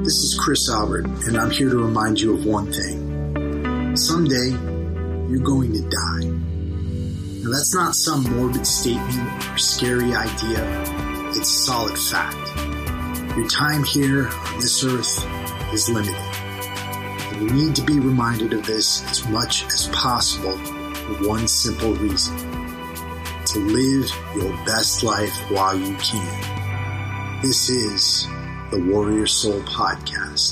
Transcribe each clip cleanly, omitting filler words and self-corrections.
This is Chris Albert, and I'm here to remind you of one thing. Someday, you're going to die. Now, that's not some morbid statement or scary idea. It's solid fact. Your time here on this earth is limited. And you need to be reminded of this as much as possible for one simple reason. To live your best life while you can. This is the Warrior Soul Podcast.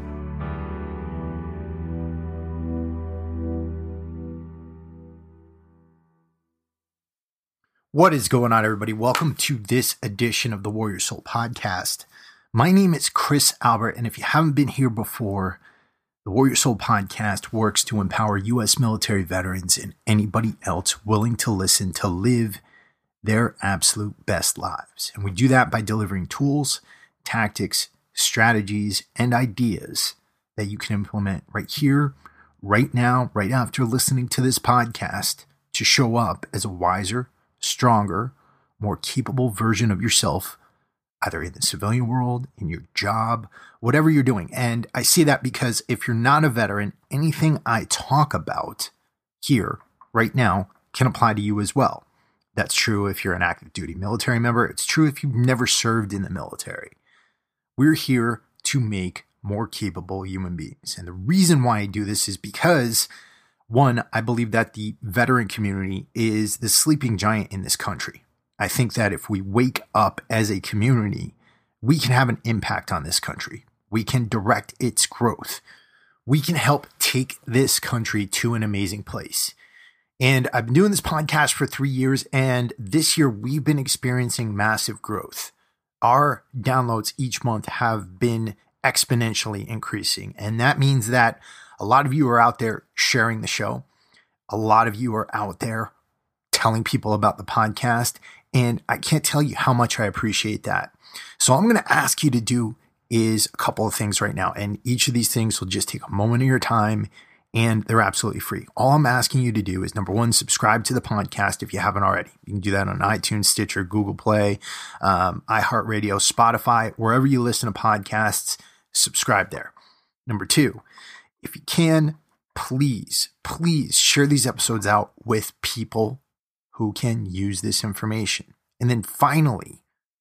What is going on, everybody? Welcome to this edition of the Warrior Soul Podcast. My name is Chris Albert, and if you haven't been here before, the Warrior Soul Podcast works to empower U.S. military veterans and anybody else willing to listen to live their absolute best lives. And we do that by delivering tools, tactics, strategies, and ideas that you can implement right here, right now, right after listening to this podcast to show up as a wiser, stronger, more capable version of yourself, either in the civilian world, in your job, whatever you're doing. And I say that because if you're not a veteran, anything I talk about here right now can apply to you as well. That's true if you're an active duty military member. It's true if you've never served in the military. We're here to make more capable human beings. And the reason why I do this is because, one, I believe that the veteran community is the sleeping giant in this country. I think that if we wake up as a community, we can have an impact on this country. We can direct its growth. We can help take this country to an amazing place. And I've been doing this podcast for 3 years, and this year we've been experiencing massive growth. Our downloads each month have been exponentially increasing, and that means that a lot of you are out there sharing the show. A lot of you are out there telling people about the podcast, and I can't tell you how much I appreciate that. So all I'm going to ask you to do is a couple of things right now, and each of these things will just take a moment of your time, and they're absolutely free. All I'm asking you to do is, number one, subscribe to the podcast if you haven't already. You can do that on iTunes, Stitcher, Google Play, iHeartRadio, Spotify, wherever you listen to podcasts, subscribe there. Number two, if you can, please share these episodes out with people who can use this information. And then finally,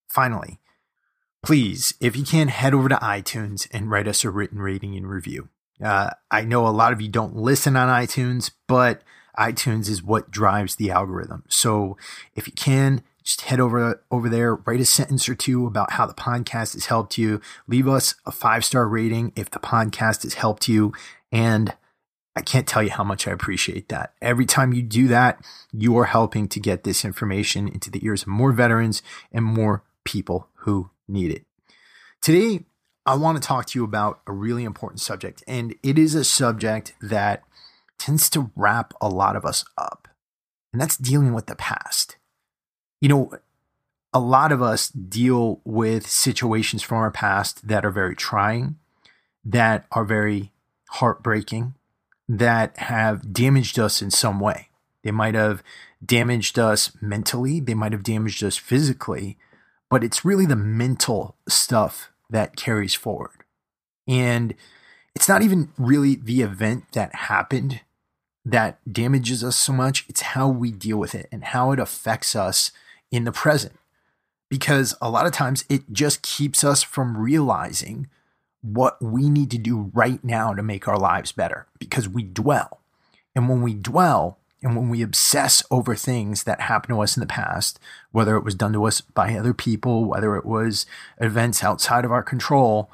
please, if you can, head over to iTunes and write us a written rating and review. I know a lot of you don't listen on iTunes, but iTunes is what drives the algorithm. So if you can, just head over there, write a sentence or two about how the podcast has helped you. Leave us a 5-star rating if the podcast has helped you. And I can't tell you how much I appreciate that. Every time you do that, you are helping to get this information into the ears of more veterans and more people who need it. Today, I want to talk to you about a really important subject, and it is a subject that tends to wrap a lot of us up, and that's dealing with the past. You know, a lot of us deal with situations from our past that are very trying, that are very heartbreaking, that have damaged us in some way. They might have damaged us mentally, they might have damaged us physically, but it's really the mental stuff that carries forward. And it's not even really the event that happened that damages us so much. It's how we deal with it and how it affects us in the present. Because a lot of times it just keeps us from realizing what we need to do right now to make our lives better, because we dwell. And when we dwell and when we obsess over things that happened to us in the past, whether it was done to us by other people, whether it was events outside of our control,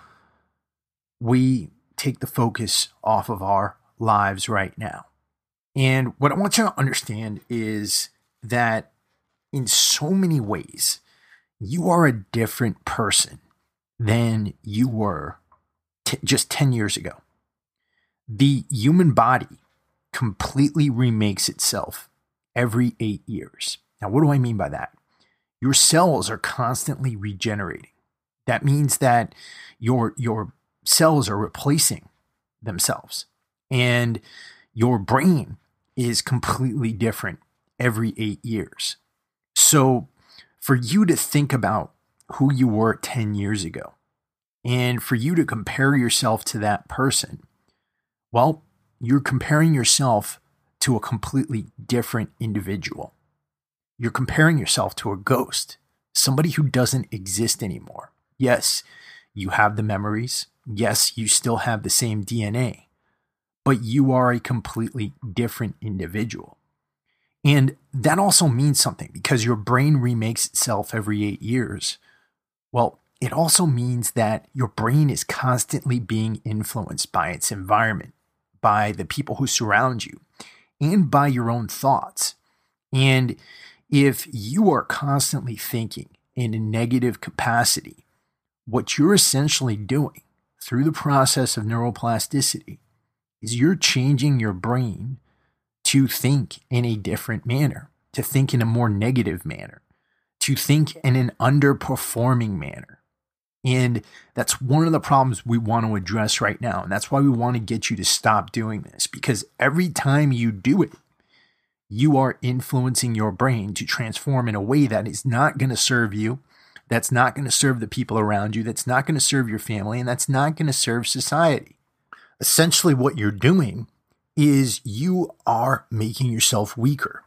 we take the focus off of our lives right now. And what I want you to understand is that in so many ways, you are a different person than you were just 10 years ago. The human body completely remakes itself every 8 years. Now, what do I mean by that? Your cells are constantly regenerating. That means that your cells are replacing themselves, and your brain is completely different every 8 years. So for you to think about who you were 10 years ago And for you to compare yourself to that person, well, you're comparing yourself to a completely different individual. You're comparing yourself to a ghost, somebody who doesn't exist anymore. Yes, you have the memories. Yes, you still have the same DNA, but you are a completely different individual. And that also means something because your brain remakes itself every 8 years. Well, it also means that your brain is constantly being influenced by its environment, by the people who surround you, and by your own thoughts. And if you are constantly thinking in a negative capacity, what you're essentially doing through the process of neuroplasticity is you're changing your brain to think in a different manner, to think in a more negative manner, to think in an underperforming manner. And that's one of the problems we want to address right now. And that's why we want to get you to stop doing this, because every time you do it, you are influencing your brain to transform in a way that is not going to serve you, that's not going to serve the people around you, that's not going to serve your family, and that's not going to serve society. Essentially, what you're doing is you are making yourself weaker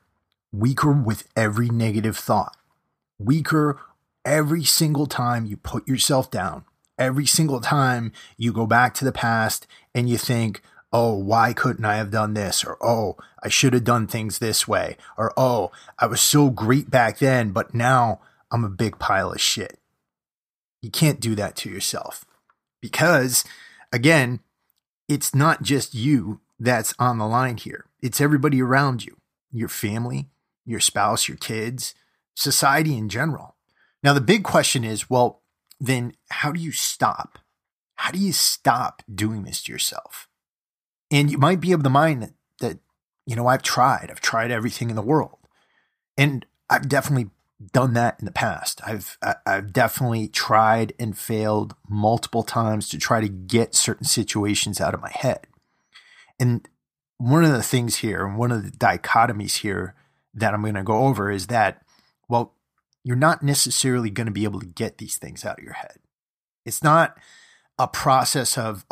with every negative thought, weaker every single time you put yourself down, every single time you go back to the past and you think, oh, why couldn't I have done this? Or, oh, I should have done things this way. Or, oh, I was so great back then, but now I'm a big pile of shit. You can't do that to yourself because, again, it's not just you that's on the line here. It's everybody around you, your family, your spouse, your kids, society in general. Now, the big question is, well, then how do you stop? How do you stop doing this to yourself? And you might be of the mind that I've tried everything in the world. And I've definitely done that in the past. I've definitely tried and failed multiple times to try to get certain situations out of my head. And one of the things here, and one of the dichotomies here that I'm going to go over is that, well, you're not necessarily going to be able to get these things out of your head. It's not a process of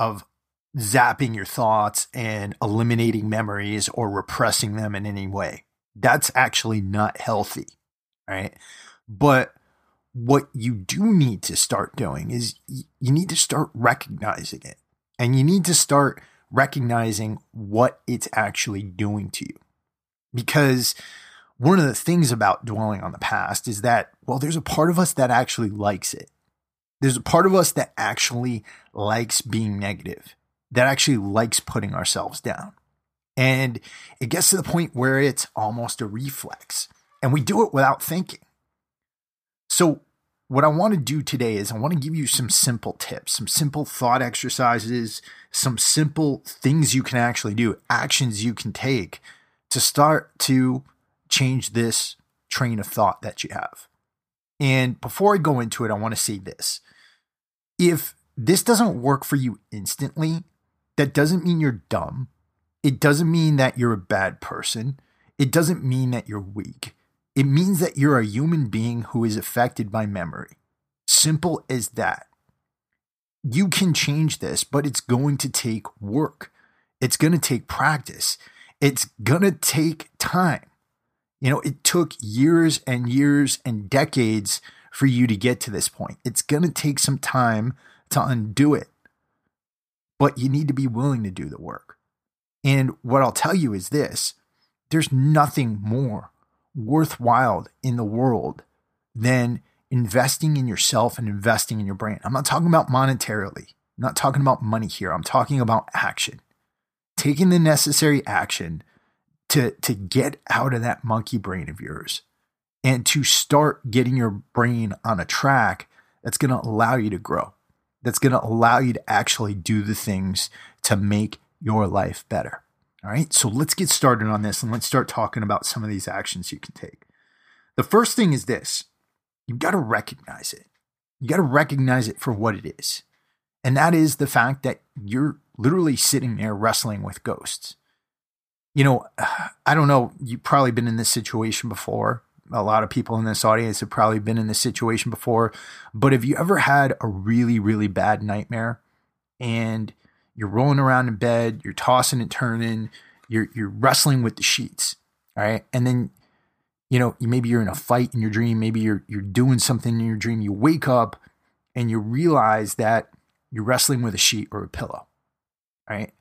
zapping your thoughts and eliminating memories or repressing them in any way. That's actually not healthy, right? But what you do need to start doing is you need to start recognizing it. And you need to start recognizing what it's actually doing to you. Because one of the things about dwelling on the past is that, well, there's a part of us that actually likes it. There's a part of us that actually likes being negative, that actually likes putting ourselves down. And it gets to the point where it's almost a reflex. And we do it without thinking. So what I want to do today is I want to give you some simple tips, some simple thought exercises, some simple things you can actually do, actions you can take to start to change this train of thought that you have. And before I go into it, I want to say this. If this doesn't work for you instantly, that doesn't mean you're dumb. It doesn't mean that you're a bad person. It doesn't mean that you're weak. It means that you're a human being who is affected by memory. Simple as that. You can change this, but it's going to take work. It's going to take practice. It's going to take time. It took years and years and decades for you to get to this point. It's going to take some time to undo it. But you need to be willing to do the work. And what I'll tell you is this. There's nothing more worthwhile in the world than investing in yourself and investing in your brain. I'm not talking about monetarily. I'm not talking about money here. I'm talking about action. Taking the necessary action to get out of that monkey brain of yours and to start getting your brain on a track that's going to allow you to grow. That's going to allow you to actually do the things to make your life better. All right. So let's get started on this and let's start talking about some of these actions you can take. The first thing is this. You've got to recognize it. You got to recognize it for what it is. And that is the fact that you're literally sitting there wrestling with ghosts. I don't know. You've probably been in this situation before. a lot of people in this audience have probably been in this situation before, but have you ever had a really, really bad nightmare and you're rolling around in bed, you're tossing and turning, you're wrestling with the sheets, all right? And then, maybe you're in a fight in your dream, maybe you're doing something in your dream, you wake up and you realize that you're wrestling with a sheet or a pillow, right?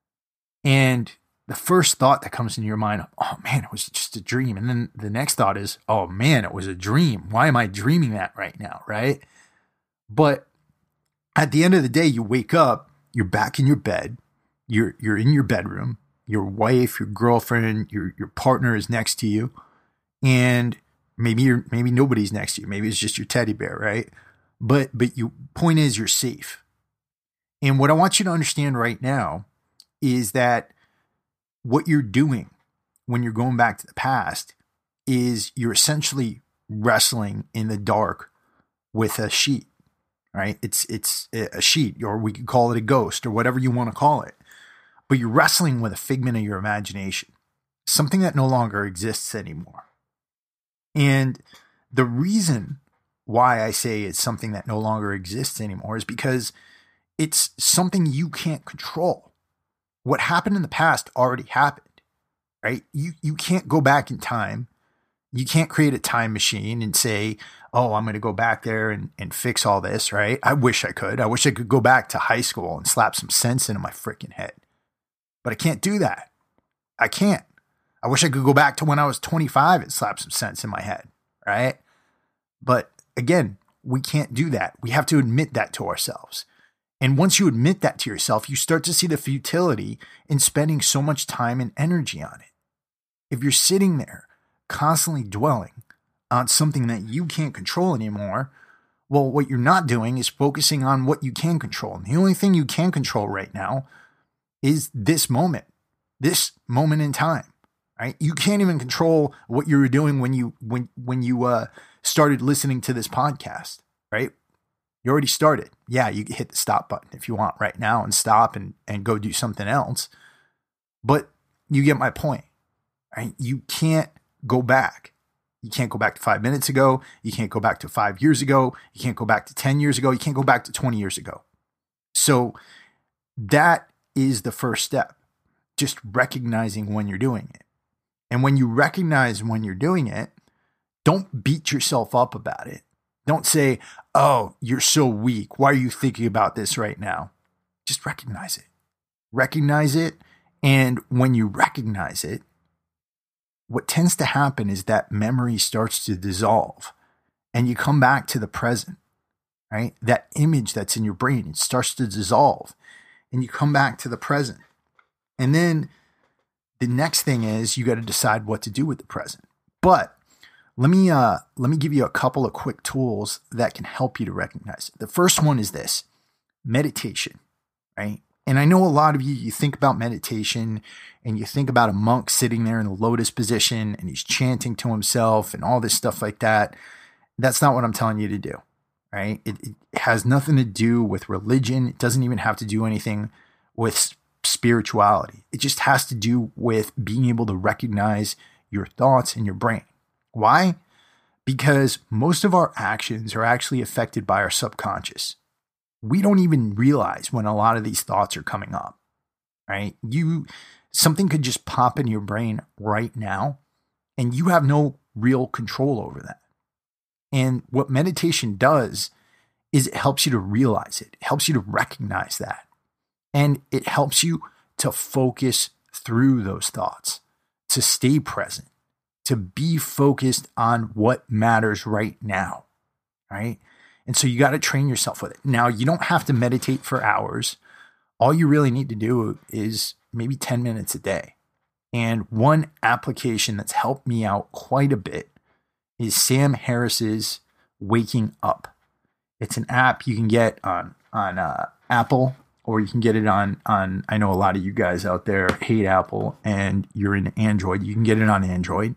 And the first thought that comes into your mind, oh man, it was just a dream. And then the next thought is, oh man, it was a dream. Why am I dreaming that right now, right? But at the end of the day, you wake up, you're back in your bed, you're in your bedroom, your wife, your girlfriend, your partner is next to you, and maybe nobody's next to you. Maybe it's just your teddy bear, right? But point is, you're safe. And what I want you to understand right now is that what you're doing when you're going back to the past is you're essentially wrestling in the dark with a sheet, right? It's a sheet, or we could call it a ghost or whatever you want to call it. But you're wrestling with a figment of your imagination, something that no longer exists anymore. And the reason why I say it's something that no longer exists anymore is because it's something you can't control. What happened in the past already happened, right? You can't go back in time. You can't create a time machine and say, oh, I'm going to go back there and fix all this, right? I wish I could. I wish I could go back to high school and slap some sense into my freaking head. But I can't do that. I can't. I wish I could go back to when I was 25 and slap some sense in my head, right? But again, we can't do that. We have to admit that to ourselves. And once you admit that to yourself, you start to see the futility in spending so much time and energy on it. If you're sitting there constantly dwelling on something that you can't control anymore, well, what you're not doing is focusing on what you can control. And the only thing you can control right now is this moment in time, right? You can't even control what you were doing when you started listening to this podcast, right? You already started. Yeah, you can hit the stop button if you want right now and stop and go do something else. But you get my point, right? You can't go back. You can't go back to 5 minutes ago. You can't go back to 5 years ago. You can't go back to 10 years ago. You can't go back to 20 years ago. So that is the first step, just recognizing when you're doing it. And when you recognize when you're doing it, don't beat yourself up about it. Don't say, oh, you're so weak. Why are you thinking about this right now? Just recognize it. Recognize it. And when you recognize it, what tends to happen is that memory starts to dissolve and you come back to the present, right? That image that's in your brain, it starts to dissolve and you come back to the present. And then the next thing is you got to decide what to do with the present. But let me give you a couple of quick tools that can help you to recognize it. The first one is this: meditation, right? And I know a lot of you think about meditation and you think about a monk sitting there in the lotus position and he's chanting to himself and all this stuff like that. That's not what I'm telling you to do, right? It has nothing to do with religion. It doesn't even have to do anything with spirituality. It just has to do with being able to recognize your thoughts in your brain. Why? Because most of our actions are actually affected by our subconscious. We don't even realize when a lot of these thoughts are coming up, right? Something could just pop in your brain right now and you have no real control over that. And what meditation does is it helps you to realize it. It helps you to recognize that. And it helps you to focus through those thoughts, to stay present, to be focused on what matters right now, right? And so you got to train yourself with it. Now, you don't have to meditate for hours. All you really need to do is maybe 10 minutes a day. And one application that's helped me out quite a bit is Sam Harris's Waking Up. It's an app you can get on Apple, or you can get it on, I know a lot of you guys out there hate Apple and you're in Android. You can get it on Android.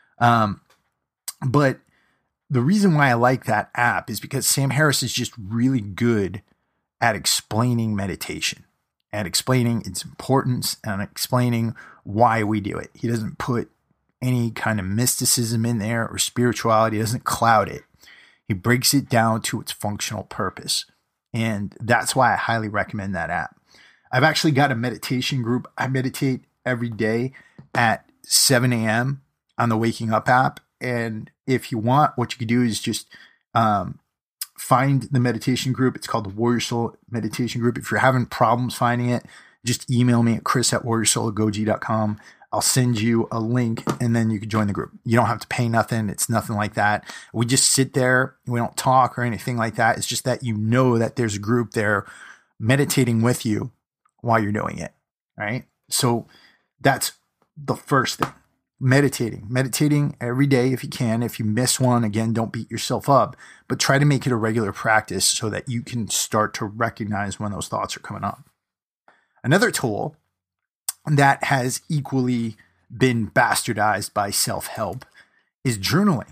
But the reason why I like that app is because Sam Harris is just really good at explaining meditation, at explaining its importance and explaining why we do it. He doesn't put any kind of mysticism in there or spirituality. It doesn't cloud it. He breaks it down to its functional purpose. And that's why I highly recommend that app. I've actually got a meditation group. I meditate every day at 7 a.m. on the Waking Up app. And if you want, what you can do is just find the meditation group. It's called the Warrior Soul Meditation Group. If you're having problems finding it, just email me at chris@warriorsoulagoji.com. I'll send you a link and then you can join the group. You don't have to pay nothing. It's nothing like that. We just sit there. We don't talk or anything like that. It's just that you know that there's a group there meditating with you while you're doing it. Right? So that's the first thing. Meditating every day if you can. If you miss one, again, don't beat yourself up, but try to make it a regular practice so that you can start to recognize when those thoughts are coming up. Another tool that has equally been bastardized by self-help is journaling.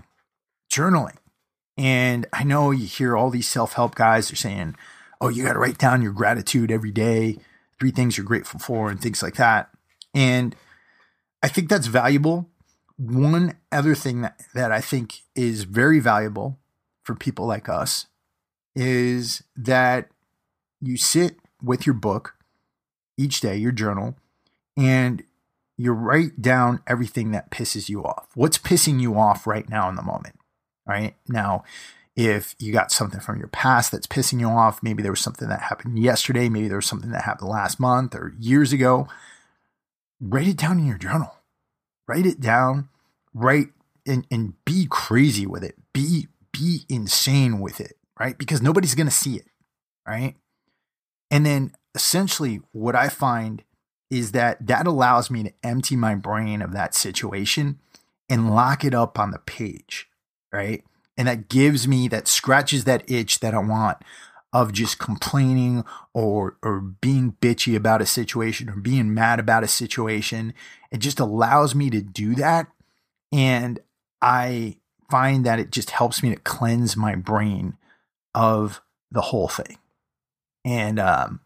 And I know you hear all these self-help guys are saying, oh, you got to write down your gratitude every day, 3 things you're grateful for and things like that. And I think that's valuable. One other thing that I think is very valuable for people like us is that you sit with your book each day, your journal, and you write down everything that pisses you off. What's pissing you off right now in the moment, right? Now, if you got something from your past that's pissing you off, maybe there was something that happened yesterday, maybe there was something that happened last month or years ago, write it down in your journal. Write it down, write and be crazy with it. Be insane with it, right? Because nobody's going to see it, right? And then essentially what I find is that allows me to empty my brain of that situation and lock it up on the page, right? And that scratches that itch that I want of just complaining or being bitchy about a situation or being mad about a situation. It just allows me to do that. And I find that it just helps me to cleanse my brain of the whole thing. And,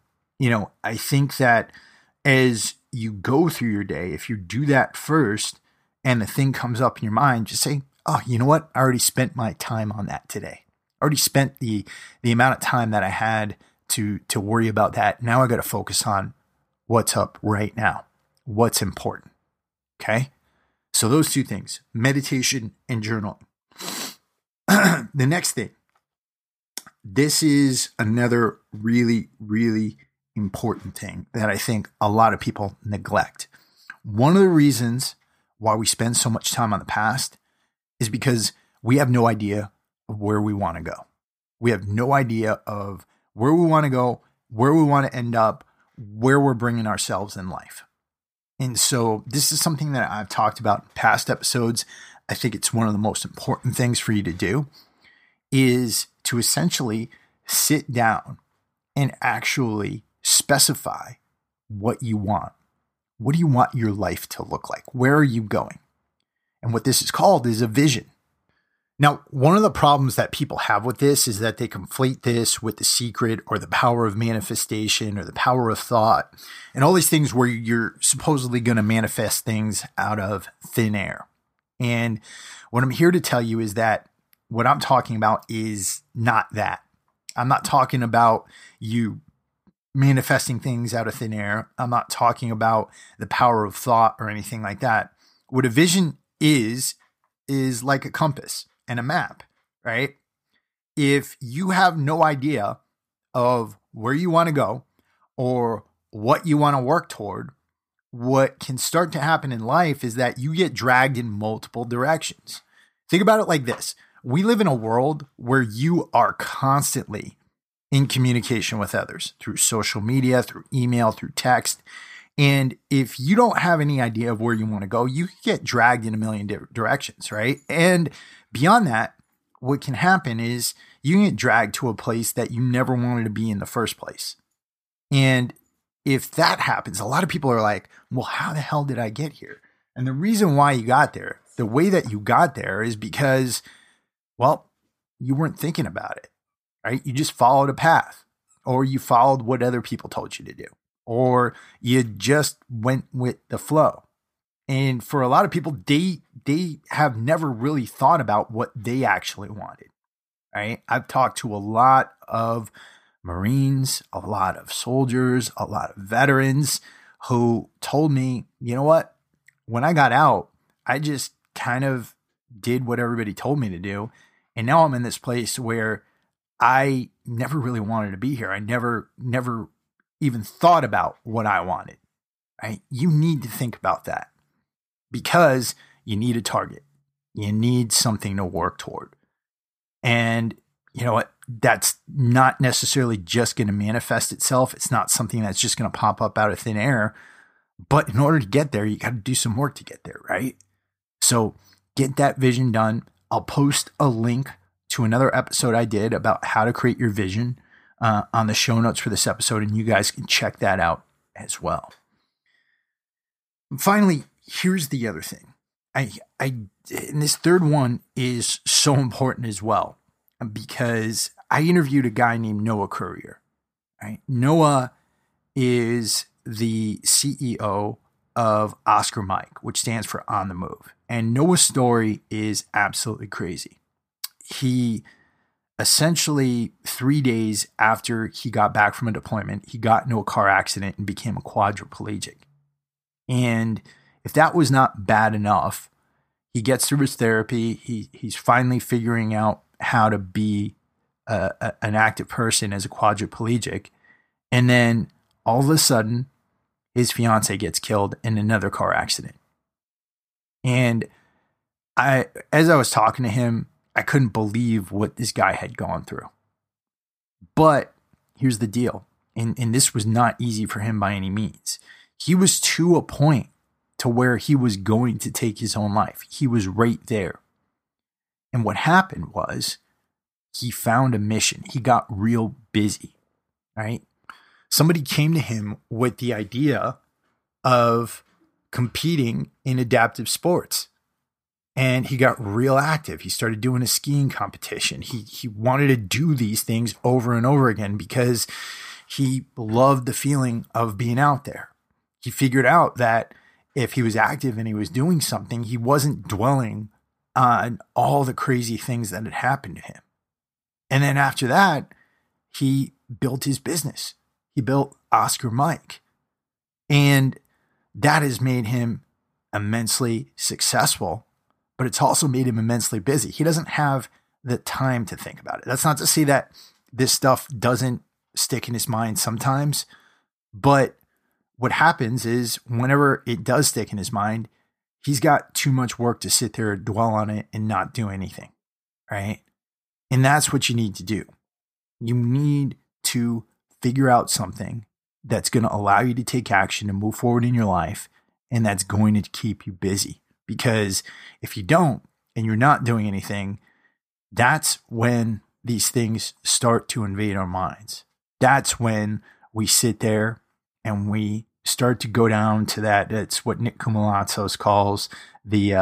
I think that as you go through your day, if you do that first and the thing comes up in your mind, just say, oh, you know what? I already spent my time on that today. I already spent the amount of time that I had to worry about that. Now I got to focus on what's up right now, what's important. Okay. So those 2 things, meditation and journaling. The next thing, this is another really, really important thing that I think a lot of people neglect. One of the reasons why we spend so much time on the past is because we have no idea of where we want to go. We have no idea of where we want to go, where we want to end up, where we're bringing ourselves in life. And so this is something that I've talked about in past episodes. I think it's one of the most important things for you to do is to essentially sit down and actually specify what you want. What do you want your life to look like? Where are you going? And what this is called is a vision. Now, one of the problems that people have with this is that they conflate this with The Secret or the power of manifestation or the power of thought and all these things where you're supposedly going to manifest things out of thin air. And what I'm here to tell you is that what I'm talking about is not that. I'm not talking about you manifesting things out of thin air. I'm not talking about the power of thought or anything like that. What a vision is like a compass and a map, right? If you have no idea of where you want to go or what you want to work toward, what can start to happen in life is that you get dragged in multiple directions. Think about it like this. We live in a world where you are constantly in communication with others through social media, through email, through text. And if you don't have any idea of where you want to go, you get dragged in a million directions, right? And beyond that, what can happen is you can get dragged to a place that you never wanted to be in the first place. And if that happens, a lot of people are like, well, how the hell did I get here? And the reason why you got there, the way that you got there is because, well, you weren't thinking about it, right? You just followed a path, or you followed what other people told you to do, or you just went with the flow. And for a lot of people, they have never really thought about what they actually wanted, right? I've talked to a lot of Marines, a lot of soldiers, a lot of veterans who told me, you know what? When I got out, I just kind of did what everybody told me to do. And now I'm in this place where I never really wanted to be here. I never even thought about what I wanted, right? You need to think about that because you need a target. You need something to work toward. And you know what? That's not necessarily just going to manifest itself. It's not something that's just going to pop up out of thin air. But in order to get there, you got to do some work to get there, right? So get that vision done. I'll post a link to another episode I did about how to create your vision on the show notes for this episode, and you guys can check that out as well. And finally, here's the other thing. And this third one is so important as well, because I interviewed a guy named Noah Courier. Right? Noah is the CEO of Oscar Mike, which stands for On the Move. And Noah's story is absolutely crazy. He essentially 3 days after he got back from a deployment, he got into a car accident and became a quadriplegic. And if that was not bad enough, he gets through his therapy. He's finally figuring out how to be an active person as a quadriplegic. And then all of a sudden, his fiance gets killed in another car accident. And as I was talking to him, I couldn't believe what this guy had gone through. But here's the deal. And this was not easy for him by any means. He was to a point to where he was going to take his own life. He was right there. And what happened was he found a mission. He got real busy, right? Somebody came to him with the idea of competing in adaptive sports. And he got real active. He started doing a skiing competition. He wanted to do these things over and over again because he loved the feeling of being out there. He figured out that if he was active and he was doing something, he wasn't dwelling on all the crazy things that had happened to him. And then after that, he built his business. He built Oscar Mike. And that has made him immensely successful, but it's also made him immensely busy. He doesn't have the time to think about it. That's not to say that this stuff doesn't stick in his mind sometimes, but what happens is whenever it does stick in his mind, he's got too much work to sit there, dwell on it, and not do anything, right? And that's what you need to do. You need to figure out something that's going to allow you to take action and move forward in your life, and that's going to keep you busy. Because if you don't, and you're not doing anything, that's when these things start to invade our minds. That's when we sit there and we start to go down to that. It's what Nick Koumalatzos calls the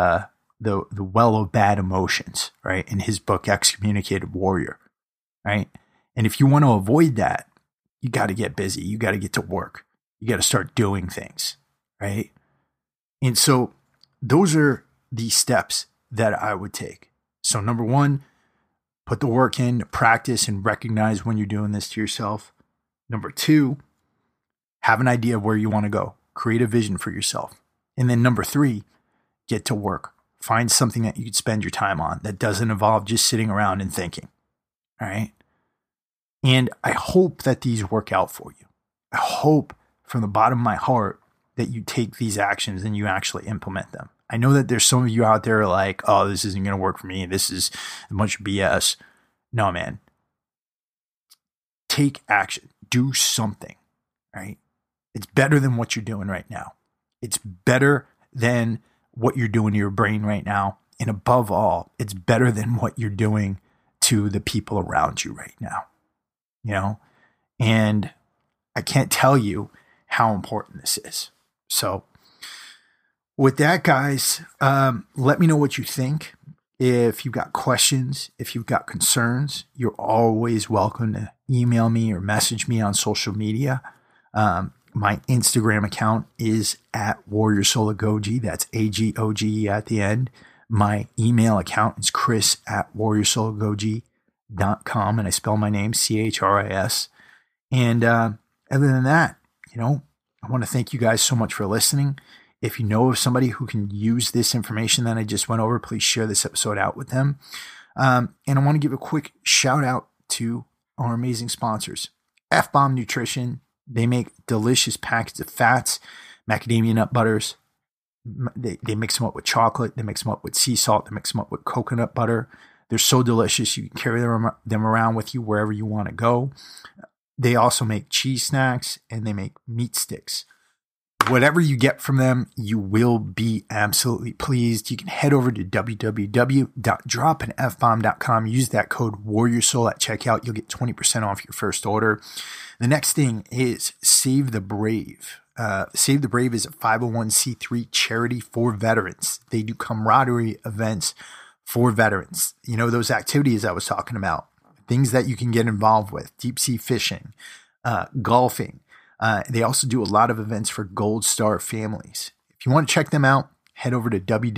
well of bad emotions, right? In his book, Excommunicated Warrior, right? And if you want to avoid that, you got to get busy. You got to get to work. You got to start doing things, right? And so those are the steps that I would take. So number one, put the work in, practice and recognize when you're doing this to yourself. Number two, have an idea of where you want to go. Create a vision for yourself. And then number three, get to work. Find something that you could spend your time on that doesn't involve just sitting around and thinking. All right. And I hope that these work out for you. I hope from the bottom of my heart that you take these actions and you actually implement them. I know that there's some of you out there like, oh, this isn't going to work for me. This is a bunch of BS. No, man. Take action. Do something, right? It's better than what you're doing right now. It's better than what you're doing to your brain right now. And above all, it's better than what you're doing to the people around you right now. You know, and I can't tell you how important this is. So with that, guys, let me know what you think. If you've got questions, if you've got concerns, you're always welcome to email me or message me on social media. My Instagram account is at Warrior Soul Agoge. That's AGOGE at the end. My email account is chris@warriorsoulagoge.com, and I spell my name CHRIS. And other than that, I want to thank you guys so much for listening. If you know of somebody who can use this information that I just went over, please share this episode out with them. And I want to give a quick shout out to our amazing sponsors, F-Bomb Nutrition. They make delicious packets of fats, macadamia nut butters. They mix them up with chocolate. They mix them up with sea salt. They mix them up with coconut butter. They're so delicious. You can carry them around with you wherever you want to go. They also make cheese snacks and they make meat sticks. Whatever you get from them, you will be absolutely pleased. You can head over to www.dropinfbomb.com. Use that code WarriorSoul at checkout. You'll get 20% off your first order. The next thing is Save the Brave. Save the Brave is a 501c3 charity for veterans. They do camaraderie events for veterans. Those activities I was talking about, things that you can get involved with, deep sea fishing, golfing. They also do a lot of events for Gold Star families. If you want to check them out, head over to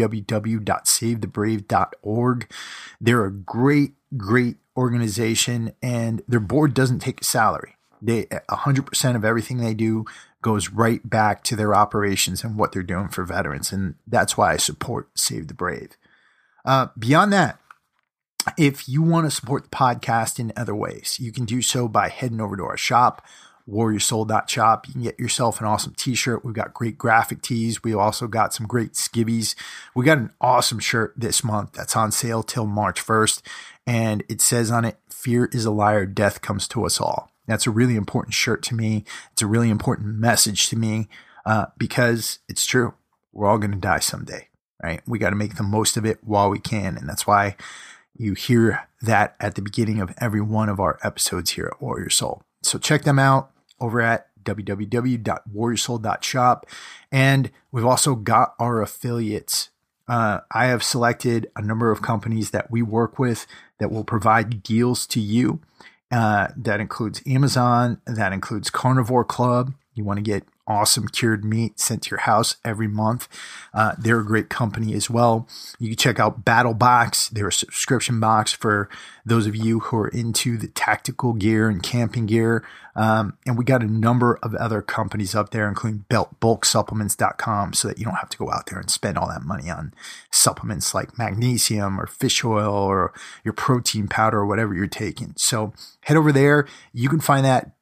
www.savethebrave.org. They're a great, great organization, and their board doesn't take a salary. 100% of everything they do goes right back to their operations and what they're doing for veterans. And that's why I support Save the Brave. Beyond that, if you want to support the podcast in other ways, you can do so by heading over to our shop, warriorsoul.shop. You can get yourself an awesome t-shirt. We've got great graphic tees. We also got some great skivvies. We got an awesome shirt this month that's on sale till March 1st. And it says on it, "Fear is a liar, death comes to us all." That's a really important shirt to me. It's a really important message to me because it's true. We're all going to die someday, right? We got to make the most of it while we can. And that's why you hear that at the beginning of every one of our episodes here at Warrior Soul. So check them out over at www.warriorsoul.shop. And we've also got our affiliates. I have selected a number of companies that we work with that will provide deals to you. That includes Amazon. That includes Carnivore Club. You want to get awesome cured meat sent to your house every month. They're a great company as well. You can check out BattleBox. They're a subscription box for those of you who are into the tactical gear and camping gear. And we got a number of other companies up there, including bulksupplements.com, so that you don't have to go out there and spend all that money on supplements like magnesium or fish oil or your protein powder or whatever you're taking. So head over there. You can find that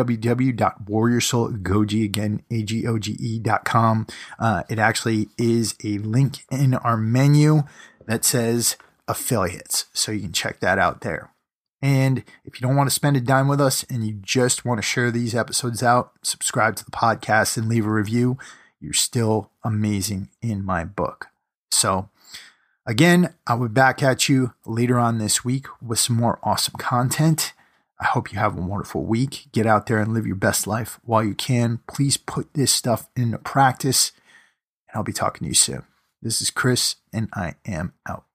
www.warriorsoulagoge, again, AGOGE.com. It actually is a link in our menu that says affiliates. So you can check that out there. And if you don't want to spend a dime with us and you just want to share these episodes out, subscribe to the podcast and leave a review, you're still amazing in my book. So again, I'll be back at you later on this week with some more awesome content. I hope you have a wonderful week. Get out there and live your best life while you can. Please put this stuff into practice, and I'll be talking to you soon. This is Chris, and I am out.